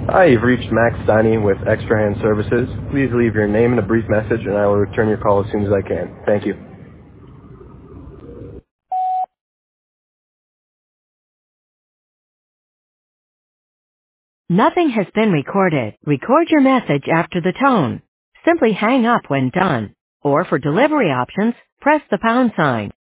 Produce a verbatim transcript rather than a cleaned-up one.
Hi, you've reached Max Steiny with Extra Hand Services. Please leave your name and a brief message, and I will return your call as soon as I can. Thank you. Nothing has been recorded. Record your message after the tone. Simply hang up when done. Or for delivery options, press the pound sign.